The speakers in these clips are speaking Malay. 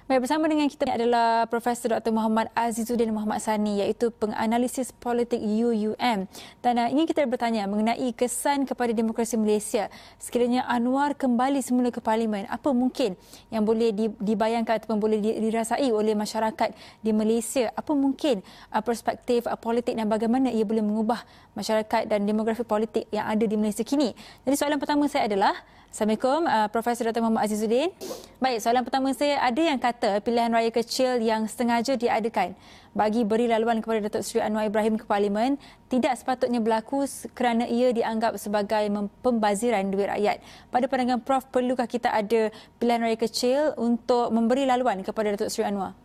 Baik, bersama dengan kita adalah Profesor Dr. Muhammad Azizuddin Muhammad Sani, iaitu penganalisis politik UUM. Dan ingin kita bertanya mengenai kesan kepada demokrasi Malaysia sekiranya Anwar kembali semula ke Parlimen. Apa mungkin yang boleh dibayangkan ataupun boleh dirasai oleh masyarakat di Malaysia? Apa mungkin perspektif politik dan bagaimana ia boleh mengubah masyarakat dan demografi politik yang ada di Malaysia kini? Jadi soalan pertama saya adalah, Assalamualaikum, Profesor Dr. Muhammad Azizuddin. Baik, soalan pertama saya, ada yang kata pilihan raya kecil yang sengaja diadakan bagi beri laluan kepada Datuk Seri Anwar Ibrahim ke Parlimen tidak sepatutnya berlaku kerana ia dianggap sebagai pembaziran duit rakyat. Pada pandangan Prof, perlukah kita ada pilihan raya kecil untuk memberi laluan kepada Datuk Seri Anwar?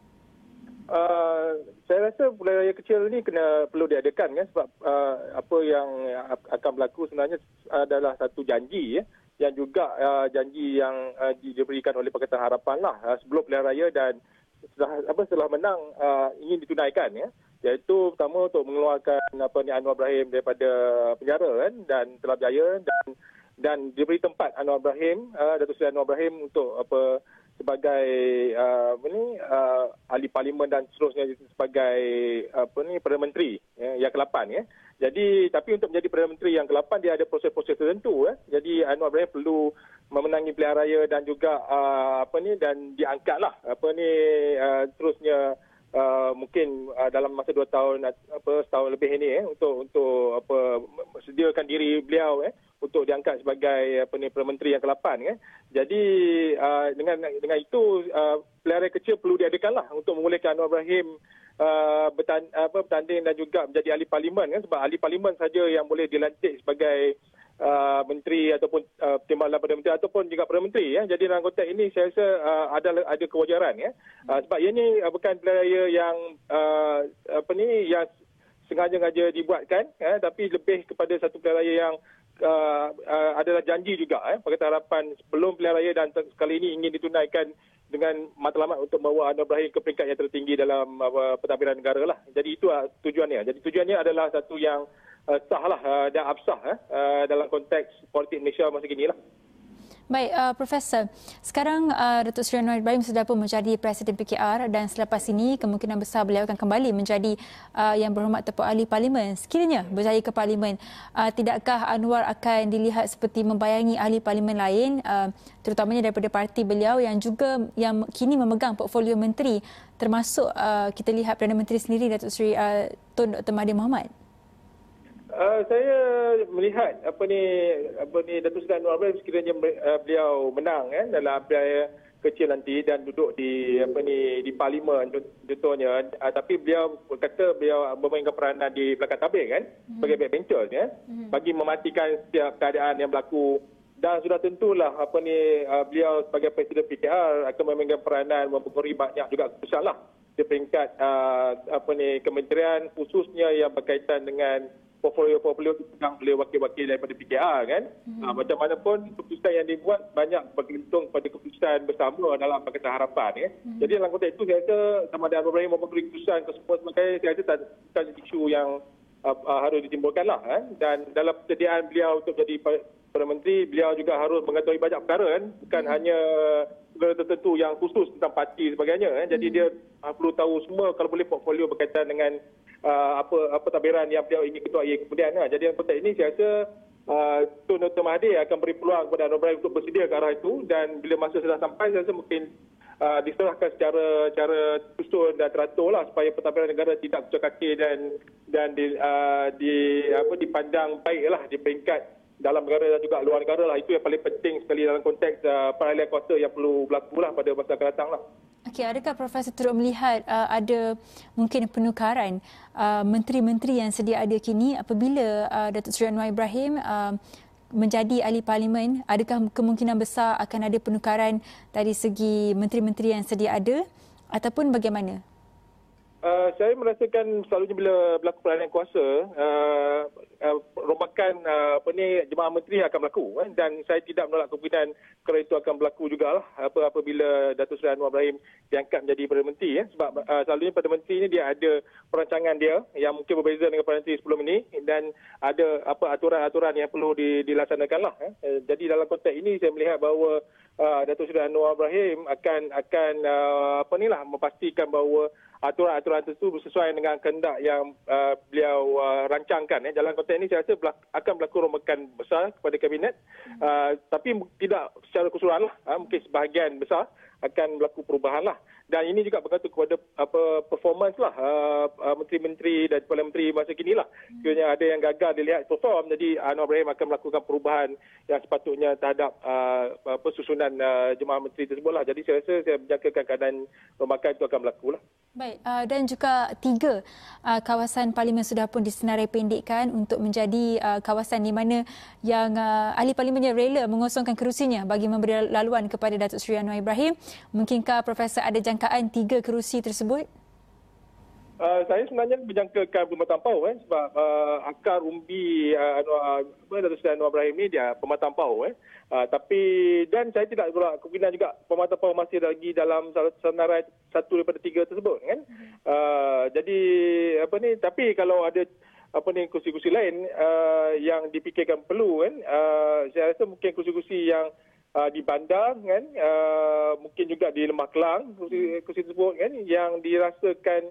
Saya rasa pilihan raya kecil ni perlu diadakan kan, sebab apa yang akan berlaku sebenarnya adalah satu janji yang juga janji yang diberikan oleh Pakatan Harapan lah sebelum pilihan raya dan setelah menang ingin ditunaikan iaitu pertama untuk mengeluarkan Anwar Ibrahim daripada penjara kan, dan telah berjaya dan diberi tempat Anwar Ibrahim, Datuk Seri Anwar Ibrahim untuk sebagai ahli parlimen dan seterusnya sebagai Perdana Menteri yang ke-8 Jadi tapi untuk menjadi Perdana Menteri yang ke-8 dia ada proses-proses tertentu Jadi Anwar Ibrahim perlu memenangi pilihan raya dan juga dan diangkatlah terusnya mungkin dalam masa 2 tahun setahun lebih ini untuk sediakan diri beliau untuk diangkat sebagai Perdana Menteri yang ke-8 Jadi dengan itu pilihan raya kecil perlu diadakanlah untuk membolehkan Anwar Ibrahim bertanding dan juga menjadi ahli parlimen sebab ahli parlimen saja yang boleh dilantik sebagai menteri ataupun timbalan Perdana Menteri ataupun juga Perdana Menteri Jadi dalam konteks ini saya rasa ada kewajaran sebab ini bukan pilihan raya yang yang sengaja-ngaja dibuatkan tapi lebih kepada satu pilihan raya yang adalah janji juga Pakatan Harapan sebelum pilihan raya dan kali ini ingin ditunaikan dengan matlamat untuk membawa Anwar Ibrahim ke peringkat yang tertinggi dalam pentadbiran negara lah. Jadi itu tujuannya. Jadi tujuannya adalah satu yang sah lah dan absah dalam konteks politik Malaysia masa kini lah. Baik, Profesor. Sekarang Datuk Seri Anwar Ibrahim sudah pun menjadi Presiden PKR dan selepas ini kemungkinan besar beliau akan kembali menjadi yang berhormat ataupun ahli parlimen. Sekiranya berjaya ke parlimen, tidakkah Anwar akan dilihat seperti membayangi ahli parlimen lain, terutamanya daripada parti beliau yang juga yang kini memegang portfolio menteri, termasuk kita lihat Perdana Menteri sendiri Datuk Seri Tun Dr. Mahathir Mohamad? Saya melihat Datuk Seri Anwar Ibrahim sekiranya beliau menang dalam pilihan kecil nanti dan duduk di parlimen contohnya, tapi beliau berkata beliau memainkan peranan di belakang tabir sebagai backbencher bagi mematikan setiap keadaan yang berlaku, dan sudah tentulah beliau sebagai Presiden PKR akan memainkan peranan mempengaruhi banyak juga keputusan lah di peringkat kementerian khususnya yang berkaitan dengan portfolio yang boleh wakil-wakil daripada PKR macam mana pun keputusan yang dibuat banyak bergantung pada keputusan bersama dalam Pakatan Harapan Jadi dalam konteks itu saya rasa sama ada Anwar Ibrahim mempengaruhi keputusan ke semua sebagainya, saya rasa tak isu yang harus ditimbulkan lah dan dalam persediaan beliau untuk jadi Perdana Menteri, beliau juga harus mengetahui banyak perkara bukan hanya perkara tertentu yang khusus tentang parti sebagainya Jadi dia perlu tahu semua kalau boleh portfolio berkaitan dengan apa tabiran yang beliau ingin ketuai kemudian Jadi dalam konteks ini saya rasa Tun Dr. Mahathir akan beri peluang kepada Anwar Ibrahim untuk bersedia ke arah itu, dan bila masa sudah sampai saya rasa mungkin diserahkan secara susun dan teratur lah supaya pentadbiran negara tidak kucak-kacir dan dipandang baiklah di peringkat dalam negara dan juga luar negara lah. Itu yang paling penting sekali dalam konteks peralihan kuasa yang perlu berlaku lah pada masa akan datang lah. Okey, adakah Profesor turut melihat ada mungkin penukaran menteri-menteri yang sedia ada kini apabila Datuk Seri Anwar Ibrahim menjadi ahli parlimen? Adakah kemungkinan besar akan ada penukaran dari segi menteri-menteri yang sedia ada ataupun bagaimana? Saya merasakan selalunya bila berlaku peralihan kuasa, rombakan Jemaah Menteri akan berlaku, dan saya tidak menolak kemungkinan perkara itu akan berlaku jugalah apabila Datuk Seri Anwar Ibrahim diangkat menjadi Perdana Menteri, sebab selalunya Perdana Menteri ini dia ada perancangan dia yang mungkin berbeza dengan Perdana Menteri sebelum ini, dan ada aturan-aturan yang perlu dilaksanakanlah. Jadi dalam konteks ini saya melihat bahawa Datuk Seri Anwar Ibrahim akan memastikan bahawa aturan-aturan tersebut sesuai dengan kehendak yang beliau rancangkan. Dalam konteks ini saya rasa akan berlaku rombakan besar kepada kabinet, tapi tidak secara keseluruhan lah. Mungkin sebahagian besar akan berlaku perubahan lah. Dan ini juga bergantung kepada performance lah menteri-menteri dan Perdana Menteri masa kini lah. Sekiranya ada yang gagal dilihat perform, jadi Anwar Ibrahim akan melakukan perubahan yang sepatutnya terhadap susunan jemaah menteri tersebut lah. Jadi saya rasa saya menjangkakan keadaan rombakan itu akan berlaku lah. Baik, dan juga 3 kawasan parlimen sudah pun disenarai pendekkan untuk menjadi kawasan di mana yang ahli parlimennya rela mengosongkan kerusinya bagi memberi laluan kepada Datuk Seri Anwar Ibrahim. Mungkinkah Profesor ada jangkaan 3 kerusi tersebut? Saya sebenarnya berjangkakan pematang pau, sebab akar umbi Datuk Seri Anwar Ibrahim ni dia pematang pau. Tapi dan saya tidak berolak kemungkinan juga pematang pau masih lagi dalam senarai 1 daripada 3 tersebut, kan. Jadi tapi kalau ada kursi-kursi lain yang dipikirkan perlu, kan, saya rasa mungkin kursi-kursi yang di bandar, kan, mungkin juga di Lembah Kelang, kursi tersebut, kan, yang dirasakan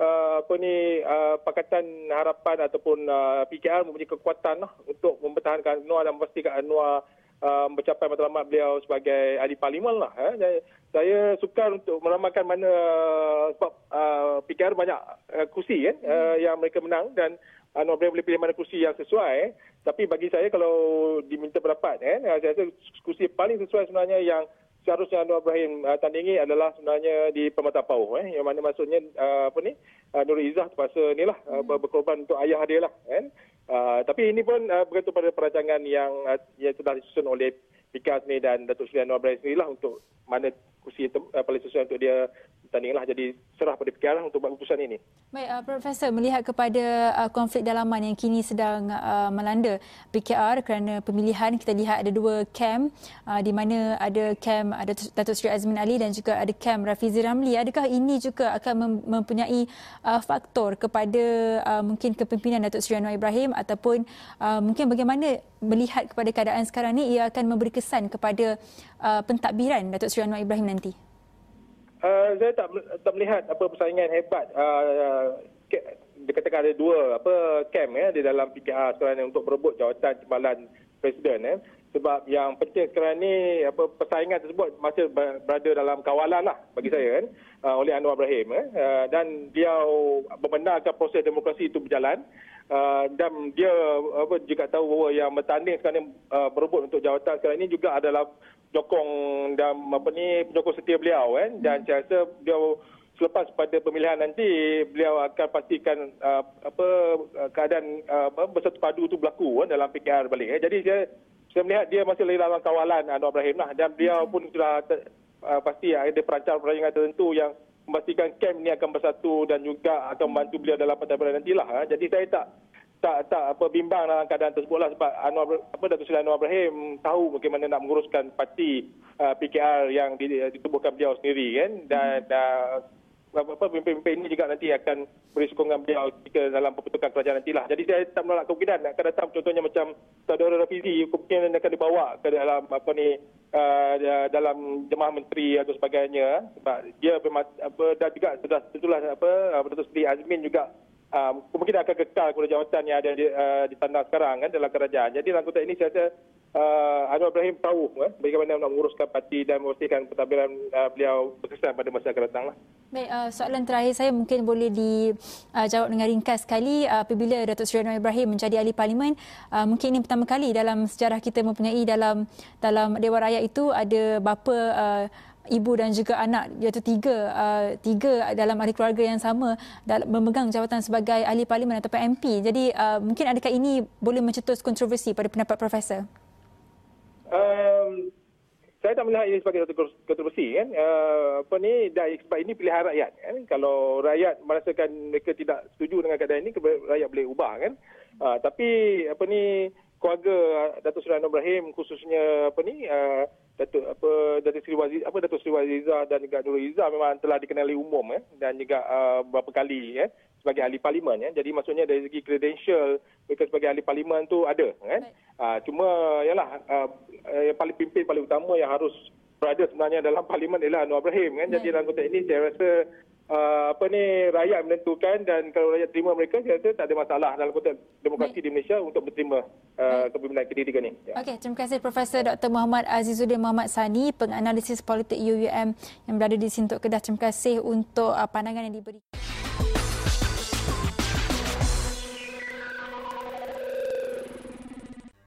Pakatan Harapan ataupun PKR mempunyai kekuatan lah untuk mempertahankan Anwar dan memastikan Anwar mencapai matlamat beliau sebagai ahli parlimen lah. Saya sukar untuk meramalkan mana, sebab PKR banyak kursi, kan, yang mereka menang, dan Anwar Ibrahim boleh pilih mana kursi yang sesuai. Tapi bagi saya, kalau diminta pendapat, saya rasa kursi paling sesuai sebenarnya yang seharusnya Anwar Ibrahim tandingi adalah sebenarnya di Permata Pauh, yang mana maksudnya Nur Izzah terpaksa inilah berkorban untuk ayah dia lah, kan. Tapi ini pun bergantung pada perancangan yang telah disusun oleh PKS ni dan Datuk Seri Anwar Ibrahim sendirilah untuk mana kursi paling sesuai untuk dia tandinglah. Jadi serah pada PKR untuk buat keputusan ini. Baik, Profesor, melihat kepada konflik dalaman yang kini sedang melanda PKR kerana pemilihan, kita lihat ada 2 kem di mana ada kem Datuk Seri Azmin Ali dan juga ada kem Rafizi Ramli. Adakah ini juga akan mempunyai faktor kepada mungkin kepimpinan Datuk Seri Anwar Ibrahim, ataupun mungkin bagaimana melihat kepada keadaan sekarang ni ia akan memberi kesan kepada pentadbiran Datuk Seri Anwar Ibrahim nanti? Saya tak melihat persaingan hebat. Dikatakan ada 2 kem di dalam PKR sekarang untuk berebut jawatan timbalan presiden. Sebab yang penting sekarang ni persaingan tersebut masih berada dalam kawalan lah bagi saya, oleh Anwar Ibrahim. Dan dia membenarkan proses demokrasi itu berjalan. Dan dia juga tahu bahawa yang bertanding sekarang ni berebut untuk jawatan sekarang ini juga adalah penyokong setia beliau, dan saya rasa beliau selepas pada pemilihan nanti beliau akan pastikan keadaan bersatu padu itu berlaku dalam PKR balik. Jadi saya melihat dia masih dalam kawalan Anwar Ibrahim lah, dan beliau pun sudah pasti ada perancangan tertentu yang memastikan kem ini akan bersatu dan juga akan membantu beliau dalam pentadbiran nantilah. Jadi saya tak bimbang dalam keadaan tersebutlah, sebab Datuk Seri Anwar Ibrahim tahu bagaimana nak menguruskan parti PKR yang ditubuhkan beliau sendiri, kan, dan pemimpin-pemimpin ini juga nanti akan beri sokongan beliau jika dalam pembentukan kerajaan nantilah. Jadi saya tak menolak kemungkinan akan datang contohnya macam Saudara Rafizi, kemungkinan akan dibawa ke dalam dalam jemaah menteri atau sebagainya, sebab dia dan juga sudah tentulah Datuk Seri Azmin juga kemungkinan akan kekal kepada jawatan yang ada di tandang sekarang, kan, dalam kerajaan. Jadi dalam konteks ini saya rasa Anwar Ibrahim tahu bagaimana nak menguruskan parti dan memastikan pentadbiran beliau berkesan pada masa akan datang. Baik, soalan terakhir saya mungkin boleh dijawab dengan ringkas sekali. Apabila Datuk Seri Anwar Ibrahim menjadi ahli parlimen, mungkin ini pertama kali dalam sejarah kita mempunyai dalam Dewan Rakyat itu ada bapa, ibu dan juga anak, iaitu tiga dalam ahli keluarga yang sama memegang jawatan sebagai ahli parlimen ataupun MP. Jadi mungkin adakah ini boleh mencetus kontroversi pada pendapat Profesor? saya tak melihat ini sebagai satu kontroversi kan. Sebab ini pilihan rakyat kan. Kalau rakyat merasakan mereka tidak setuju dengan keadaan ini, rakyat boleh ubah kan. Tapi keluarga Datuk Seri Anwar Ibrahim, khususnya Datuk Seri Wazizah dan juga Nurul Izzah memang telah dikenali umum dan juga beberapa kali sebagai ahli parlimen. Jadi maksudnya dari segi credential mereka sebagai ahli parlimen tu ada kan. Cuma yalah yang paling pimpin paling utama yang harus berada sebenarnya dalam parlimen ialah Anwar Ibrahim kan. Jadi dalam konteks ini saya rasa rakyat menentukan, dan kalau rakyat terima mereka, saya rasa tak ada masalah dalam konteks demokrasi di Malaysia untuk berterima kepimpinan kedidikan ini. Okey, terima kasih Profesor Dr. Muhammad Azizuddin Mohamed Sani, penganalisis politik UUM yang berada di Sintok Kedah. Terima kasih untuk pandangan yang diberi.